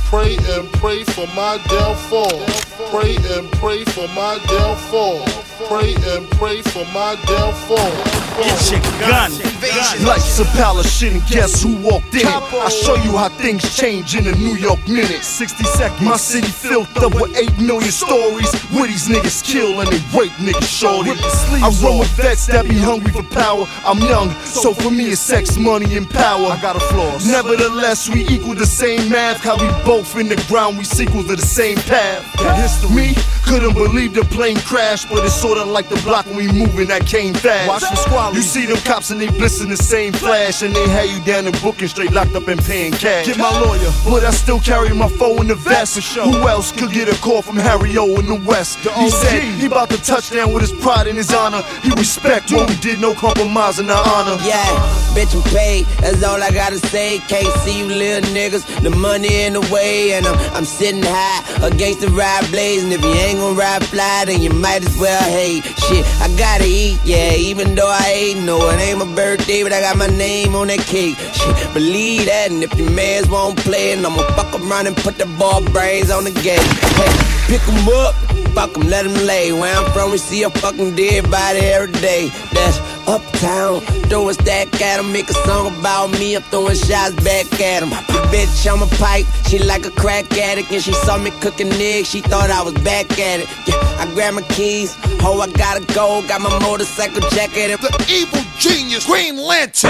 Pray and pray for my downfall. Pray and pray for my downfall. Pray and pray for my downfall. Get your gun. Life's a palace shit, and guess who walked in? I'll show you how things change in a New York minute. 60 seconds. My city filled up with 8 million stories where these niggas kill and they rape niggas shorty. I run with vets that be hungry for power. I'm young, so for me it's sex, money, and power. I got a flaws. Nevertheless, we equal the same math. How we both in the ground, we sequel to the same path. Me couldn't believe the plane crashed, but it's sorta like the block when we moving that came fast. Watch the squad. You see them cops and they bliss in the same flash, and they had you down in booking straight locked up and paying cash. Get my lawyer. But I still carry my phone in the vest. For sure. Who else could get a call from Harry O in the West? He said he about to touch down with his pride and his honor. He respect what we did, no compromise in our honor. Yeah, bitch, I'm paid, that's all I gotta say. Can't see you little niggas, the money in the way. And I'm sitting high against the ride blaze. And if you ain't gon' ride fly, then you might as well hate. Shit, I gotta eat, yeah, even though I ain't. No, it ain't my birthday, but I got my name on that cake. Shit, believe that, and if your mans won't play, and I'ma fuck around and put the ball brains on the gate. Hey, pick 'em up, fuck 'em, let 'em lay. Where I'm from, we see a fucking dead body every day. That's uptown, throw a stack at 'em, make a song about me, I'm throwing shots back at 'em. Bitch, I'm a pipe, she like a crack addict, and she saw me cooking eggs, she thought I was back at it. Yeah, I grabbed my keys, ho, I gotta go, got my motorcycle jacket and The evil genius, Green Lantern.